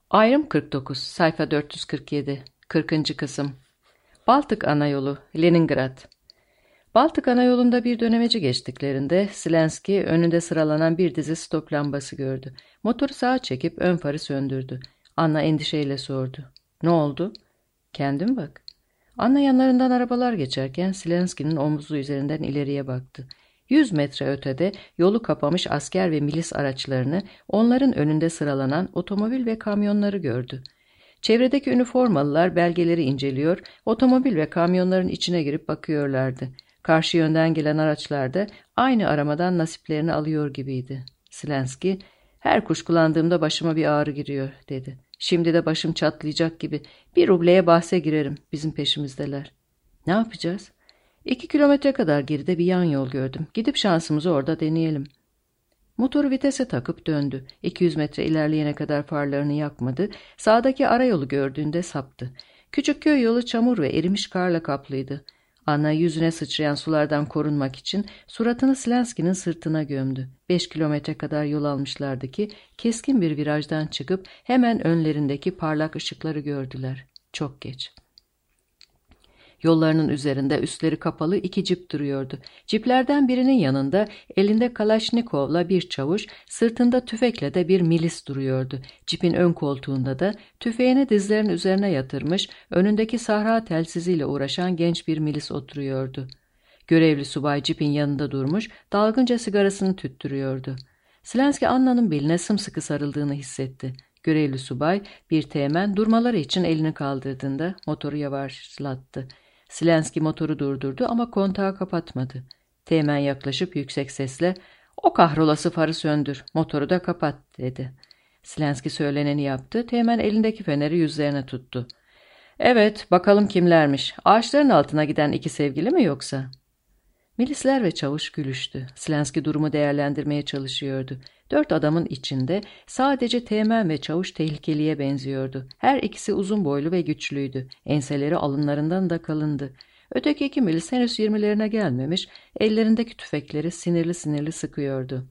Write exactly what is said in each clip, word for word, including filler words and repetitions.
Ayrım kırk dokuz, sayfa dört yüz kırk yedi, kırkıncı kısım. Baltık Anayolu, Leningrad. Baltık Anayolu'nda bir dönemeci geçtiklerinde Slenski önünde sıralanan bir dizi stop lambası gördü. Motoru sağa çekip ön farı söndürdü. Anna endişeyle sordu. Ne oldu? Kendin bak. Anna yanlarından arabalar geçerken Slenski'nin omzu üzerinden ileriye baktı. Yüz metre ötede yolu kapamış asker ve milis araçlarını, onların önünde sıralanan otomobil ve kamyonları gördü. Çevredeki üniformalılar belgeleri inceliyor, otomobil ve kamyonların içine girip bakıyorlardı. Karşı yönden gelen araçlar da aynı aramadan nasiplerini alıyor gibiydi. Slenski, her kuşkulandığımda başıma bir ağrı giriyor, dedi. Şimdi de başım çatlayacak gibi. Bir rubleye bahse girerim, bizim peşimizdeler. Ne yapacağız? İki kilometre kadar geride bir yan yol gördüm. Gidip şansımızı orada deneyelim. Motoru vitese takıp döndü. iki yüz metre ilerleyene kadar farlarını yakmadı. Sağdaki arayolu gördüğünde saptı. Küçük köy yolu çamur ve erimiş karla kaplıydı. Anna yüzüne sıçrayan sulardan korunmak için suratını Slenski'nin sırtına gömdü. Beş kilometre kadar yol almışlardı ki keskin bir virajdan çıkıp hemen önlerindeki parlak ışıkları gördüler. Çok geç. Yollarının üzerinde üstleri kapalı iki cip duruyordu. Ciplerden birinin yanında elinde Kalaşnikov'la bir çavuş, sırtında tüfekle de bir milis duruyordu. Cipin ön koltuğunda da tüfeğini dizlerinin üzerine yatırmış, önündeki sahra telsiziyle uğraşan genç bir milis oturuyordu. Görevli subay cipin yanında durmuş, dalgınca sigarasını tüttürüyordu. Slenski Anna'nın beline sımsıkı sarıldığını hissetti. Görevli subay bir teğmen durmaları için elini kaldırdığında motoru yavaşlattı. Slenski motoru durdurdu ama kontağı kapatmadı. Teğmen yaklaşıp yüksek sesle "O kahrolası farı söndür, motoru da kapat," dedi. Slenski söyleneni yaptı. Teğmen elindeki feneri yüzlerine tuttu. "Evet, bakalım kimlermiş? Ağaçların altına giden iki sevgili mi yoksa?" Milisler ve çavuş gülüştü. Slenski durumu değerlendirmeye çalışıyordu. Dört adamın içinde sadece teğmen ve çavuş tehlikeliye benziyordu. Her ikisi uzun boylu ve güçlüydü. Enseleri alınlarından da kalındı. Öteki iki milis henüz yirmilerine gelmemiş, ellerindeki tüfekleri sinirli sinirli sıkıyordu.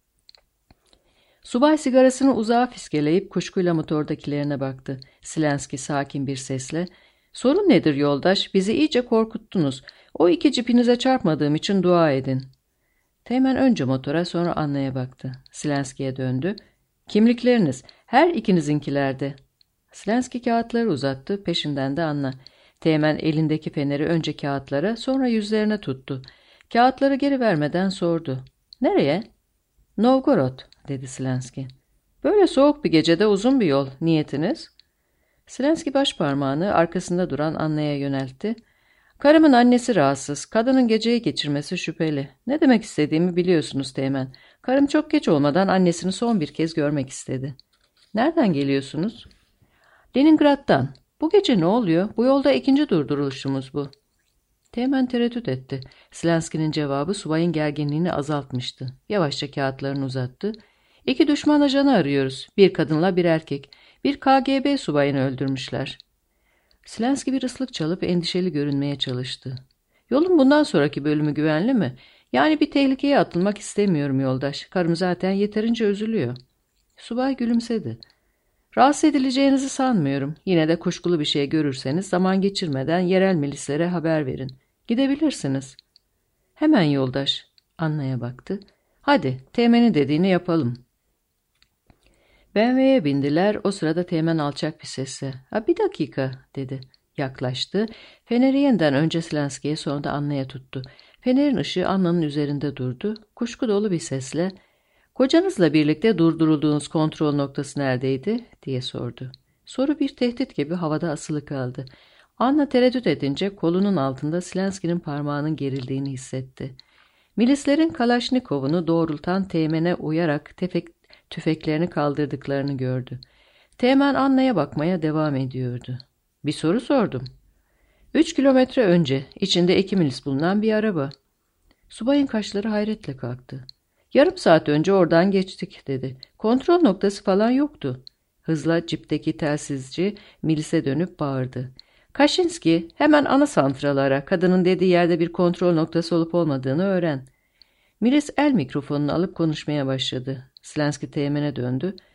Subay sigarasını uzağa fiskeleyip kuşkuyla motordakilerine baktı. Slenski sakin bir sesle, "Sorun nedir yoldaş? Bizi iyice korkuttunuz. O iki cipinize çarpmadığım için dua edin." Teğmen önce motora sonra Anna'ya baktı. Slenski'ye döndü. "Kimlikleriniz her ikinizinkilerde." Slenski kağıtları uzattı, peşinden de Anna. Teğmen elindeki feneri önce kağıtlara sonra yüzlerine tuttu. Kağıtları geri vermeden sordu. "Nereye?" "Novgorod," dedi Slenski. "Böyle soğuk bir gecede uzun bir yol. Niyetiniz?" Slenski baş parmağını arkasında duran Anna'ya yöneltti. "Karımın annesi rahatsız. Kadının geceyi geçirmesi şüpheli. Ne demek istediğimi biliyorsunuz Teğmen. Karım çok geç olmadan annesini son bir kez görmek istedi." "Nereden geliyorsunuz?" "Leningrad'dan. Bu gece ne oluyor? Bu yolda ikinci durduruluşumuz bu." Teğmen tereddüt etti. Slenski'nin cevabı subayın gerginliğini azaltmıştı. Yavaşça kağıtlarını uzattı. "İki düşman ajanı arıyoruz. Bir kadınla bir erkek. Bir K G B subayını öldürmüşler." Slenski bir ıslık çalıp endişeli görünmeye çalıştı. "Yolun bundan sonraki bölümü güvenli mi? Yani bir tehlikeye atılmak istemiyorum yoldaş. Karım zaten yeterince üzülüyor." Subay gülümsedi. "Rahatsız edileceğinizi sanmıyorum. Yine de kuşkulu bir şey görürseniz zaman geçirmeden yerel milislere haber verin. Gidebilirsiniz." "Hemen yoldaş." Anna'ya baktı. "Hadi, Teğmen'in dediğini yapalım." B M W'ye bindiler. O sırada Teğmen alçak bir sesle "Ha, bir dakika," dedi. Yaklaştı. Feneri yeniden önce Slenski'ye sonra da Anna'ya tuttu. Fenerin ışığı Anna'nın üzerinde durdu. Kuşku dolu bir sesle "Kocanızla birlikte durdurulduğunuz kontrol noktası neredeydi?" diye sordu. Soru bir tehdit gibi havada asılı kaldı. Anna tereddüt edince kolunun altında Slenski'nin parmağının gerildiğini hissetti. Milislerin Kalaşnikov'unu doğrultan Teğmen'e uyarak tefek tüfeklerini kaldırdıklarını gördü. Teğmen Anna'ya bakmaya devam ediyordu. "Bir soru sordum." Üç kilometre önce içinde iki milis bulunan bir araba." Subayın kaşları hayretle kalktı. "Yarım saat önce oradan geçtik," dedi. "Kontrol noktası falan yoktu." Hızla cipteki telsizci milise dönüp bağırdı. "Kaşinski, hemen ana santrala ara. Kadının dediği yerde bir kontrol noktası olup olmadığını öğren." Milis el mikrofonunu alıp konuşmaya başladı. Slenski Teğmen'e döndü.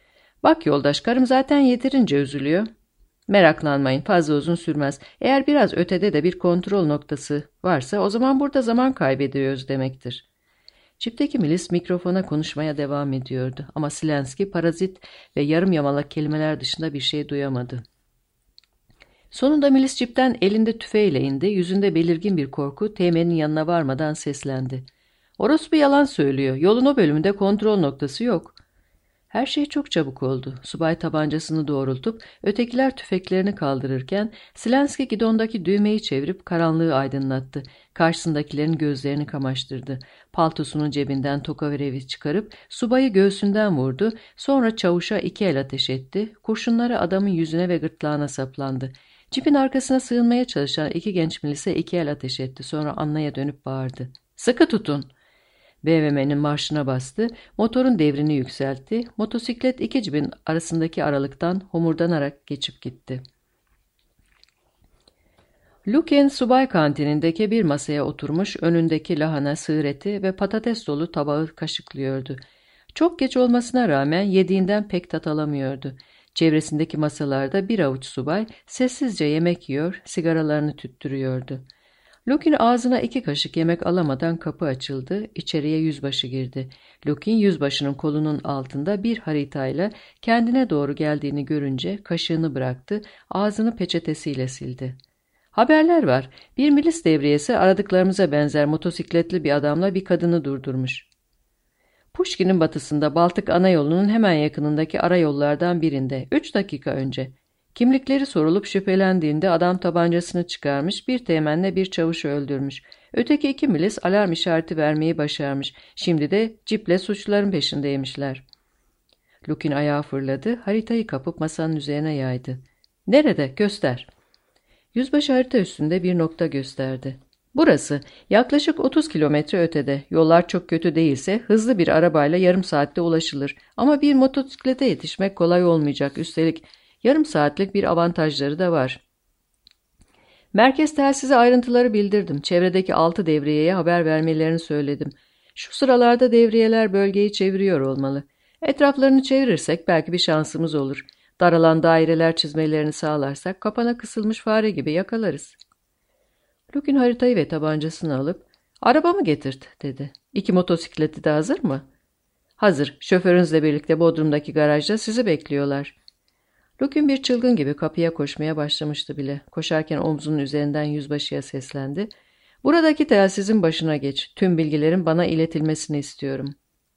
Bak yoldaş, karım zaten yeterince üzülüyor. Meraklanmayın, fazla uzun sürmez. Eğer biraz ötede de bir kontrol noktası varsa o zaman burada zaman kaybediyoruz demektir. Çifteki milis mikrofona konuşmaya devam ediyordu ama Silenski parazit ve yarım yamalak kelimeler dışında bir şey duyamadı. Sonunda milis cipten elinde tüfeğiyle indi, yüzünde belirgin bir korku Teğmen'in yanına varmadan seslendi. Orospu yalan söylüyor, yolun o bölümünde kontrol noktası yok. Her şey çok çabuk oldu. Subay tabancasını doğrultup ötekiler tüfeklerini kaldırırken Silenski gidondaki düğmeyi çevirip karanlığı aydınlattı. Karşısındakilerin gözlerini kamaştırdı. Paltosunun cebinden tokaverevi çıkarıp subayı göğsünden vurdu. Sonra çavuşa iki el ateş etti. Kurşunları adamın yüzüne ve gırtlağına saplandı. Cipin arkasına sığınmaya çalışan iki genç milise iki el ateş etti. Sonra Anna'ya dönüp bağırdı. "Sıkı tutun!" B M W'nin marşına bastı, motorun devrini yükseltti, motosiklet iki cibin arasındaki aralıktan homurdanarak geçip gitti. Lukin subay kantinindeki bir masaya oturmuş, önündeki lahana, sığır eti ve patates dolu tabağı kaşıklıyordu. Çok geç olmasına rağmen yediğinden pek tat alamıyordu. Çevresindeki masalarda bir avuç subay sessizce yemek yiyor, sigaralarını tüttürüyordu. Lukin ağzına iki kaşık yemek alamadan kapı açıldı, içeriye yüzbaşı girdi. Lukin yüzbaşının kolunun altında bir haritayla kendine doğru geldiğini görünce kaşığını bıraktı, ağzını peçetesiyle sildi. "Haberler var. Bir milis devriyesi aradıklarımıza benzer motosikletli bir adamla bir kadını durdurmuş. Puşkin'in batısında Baltık ana yolunun hemen yakınındaki ara yollardan birinde, üç dakika önce. Kimlikleri sorulup şüphelendiğinde adam tabancasını çıkarmış, bir teğmenle bir çavuşu öldürmüş. Öteki iki milis alarm işareti vermeyi başarmış. Şimdi de ciple suçluların peşindeymişler." Lukin ayağa fırladı, haritayı kapıp masanın üzerine yaydı. "Nerede? Göster." Yüzbaşı harita üstünde bir nokta gösterdi. "Burası. Yaklaşık otuz kilometre ötede. Yollar çok kötü değilse hızlı bir arabayla yarım saatte ulaşılır. Ama bir motosiklete yetişmek kolay olmayacak. Üstelik yarım saatlik bir avantajları da var." "Merkez telsize ayrıntıları bildirdim. Çevredeki altı devriyeye haber vermelerini söyledim. Şu sıralarda devriyeler bölgeyi çeviriyor olmalı. Etraflarını çevirirsek belki bir şansımız olur. Daralan daireler çizmelerini sağlarsak kapana kısılmış fare gibi yakalarız." Lukin haritayı ve tabancasını alıp "Arabamı getirt," dedi. "İki motosikleti de hazır mı?" "Hazır. Şoförünüzle birlikte Bodrum'daki garajda sizi bekliyorlar." Lukin bir çılgın gibi kapıya koşmaya başlamıştı bile. Koşarken omzunun üzerinden yüzbaşıya seslendi. "Buradaki telsizin başına geç. Tüm bilgilerin bana iletilmesini istiyorum."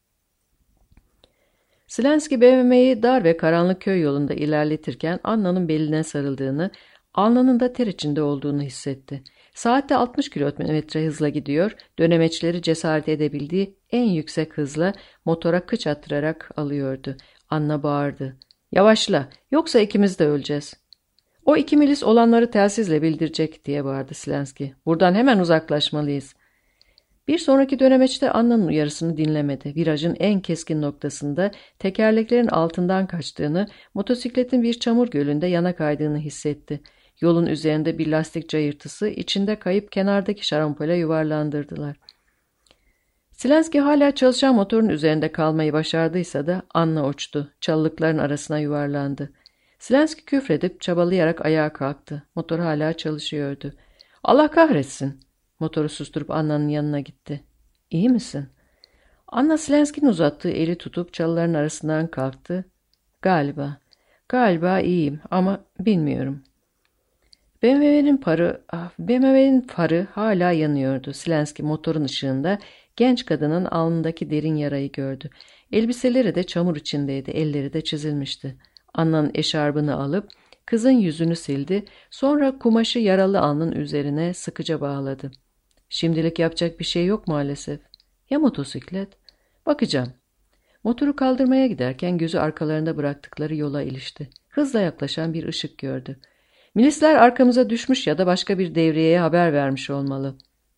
Silenski B M W'yi dar ve karanlık köy yolunda ilerletirken Anna'nın beline sarıldığını, alnının da ter içinde olduğunu hissetti. Saatte altmış kilometre hızla gidiyor, dönemeçleri cesaret edebildiği en yüksek hızla motora kıç attırarak alıyordu. Anna bağırdı. "Yavaşla, yoksa ikimiz de öleceğiz." "O iki milis olanları telsizle bildirecek," diye bağırdı Silenski. "Buradan hemen uzaklaşmalıyız." Bir sonraki dönemeçte Anna'nın uyarısını dinlemedi. Virajın en keskin noktasında tekerleklerin altından kaçtığını, motosikletin bir çamur gölünde yana kaydığını hissetti. Yolun üzerinde bir lastik cayırtısı, içinde kayıp kenardaki şarampole yuvarlandırdılar. Silenski hala çalışan motorun üzerinde kalmayı başardıysa da Anna uçtu. Çalılıkların arasına yuvarlandı. Silenski küfredip çabalayarak ayağa kalktı. Motor hala çalışıyordu. "Allah kahretsin!" Motoru susturup Anna'nın yanına gitti. "İyi misin?" Anna Silenski'nin uzattığı eli tutup çalıların arasından kalktı. "Galiba, galiba iyiyim ama bilmiyorum." B M W'nin farı, ah, B M W'nin farı hala yanıyordu. Silenski motorun ışığında genç kadının alnındaki derin yarayı gördü. Elbiseleri de çamur içindeydi, elleri de çizilmişti. Anna'nın eşarbını alıp kızın yüzünü sildi, sonra kumaşı yaralı alnın üzerine sıkıca bağladı. "Şimdilik yapacak bir şey yok maalesef." "Ya motosiklet?" "Bakacağım." Motoru kaldırmaya giderken gözü arkalarında bıraktıkları yola ilişti. Hızla yaklaşan bir ışık gördü. "Milisler arkamıza düşmüş ya da başka bir devriyeye haber vermiş olmalı."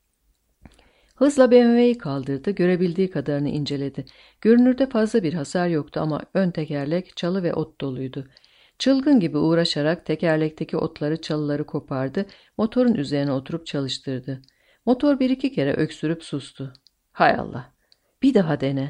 Hızla B M W'yi kaldırdı, görebildiği kadarını inceledi. Görünürde fazla bir hasar yoktu ama ön tekerlek çalı ve ot doluydu. Çılgın gibi uğraşarak tekerlekteki otları, çalıları kopardı, motorun üzerine oturup çalıştırdı. Motor bir iki kere öksürüp sustu. "Hay Allah! Bir daha dene."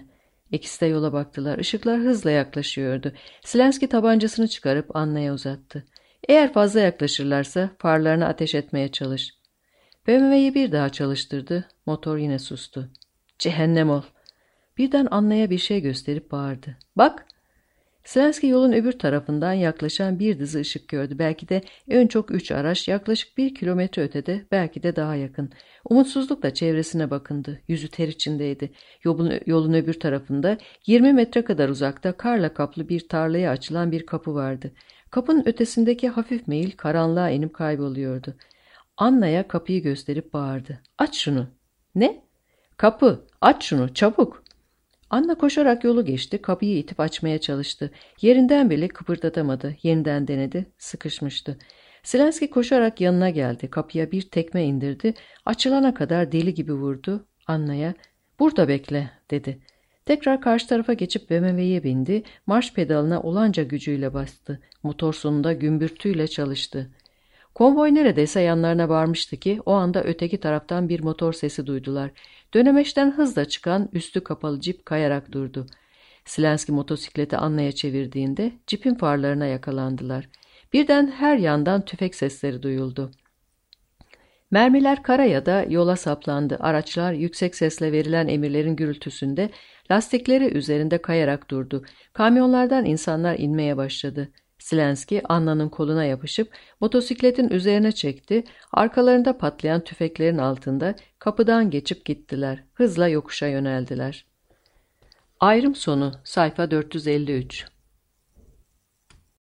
İkisi de yola baktılar. Işıklar hızla yaklaşıyordu. Silenski tabancasını çıkarıp Anna'ya uzattı. Eğer fazla yaklaşırlarsa farlarını ateş etmeye çalış. B M W'yi bir daha çalıştırdı. Motor yine sustu. Cehennem ol. Birden Anna'ya bir şey gösterip bağırdı. Bak! Silenski yolun öbür tarafından yaklaşan bir dizi ışık gördü. Belki de ön çok üç araç, yaklaşık bir kilometre ötede, belki de daha yakın. Umutsuzlukla çevresine bakındı. Yüzü ter içindeydi. Yolun, yolun öbür tarafında yirmi metre kadar uzakta karla kaplı bir tarlaya açılan bir kapı vardı. Kapının ötesindeki hafif meyil karanlığa inip kayboluyordu. Anna'ya kapıyı gösterip bağırdı. Aç şunu. Ne? Kapı. Aç şunu. Çabuk. Anna koşarak yolu geçti, kapıyı itip açmaya çalıştı. Yerinden bile kıpırdatamadı. Yeniden denedi, sıkışmıştı. Silenski koşarak yanına geldi. Kapıya bir tekme indirdi. Açılana kadar deli gibi vurdu. Anna'ya, "Burada bekle," dedi. Tekrar karşı tarafa geçip B M W'ye bindi. Marş pedalına olanca gücüyle bastı. Motor sonunda gümbürtüyle çalıştı. Konvoy neredeyse yanlarına varmıştı ki o anda öteki taraftan bir motor sesi duydular. Dönemeçten hızla çıkan üstü kapalı cip kayarak durdu. Silenski motosikleti Anna'ya çevirdiğinde cipin farlarına yakalandılar. Birden her yandan tüfek sesleri duyuldu. Mermiler karaya yola saplandı. Araçlar yüksek sesle verilen emirlerin gürültüsünde lastikleri üzerinde kayarak durdu. Kamyonlardan insanlar inmeye başladı. Silenski Anna'nın koluna yapışıp motosikletin üzerine çekti. Arkalarında patlayan tüfeklerin altında kapıdan geçip gittiler. Hızla yokuşa yöneldiler. Ayrım sonu sayfa dört yüz elli üç.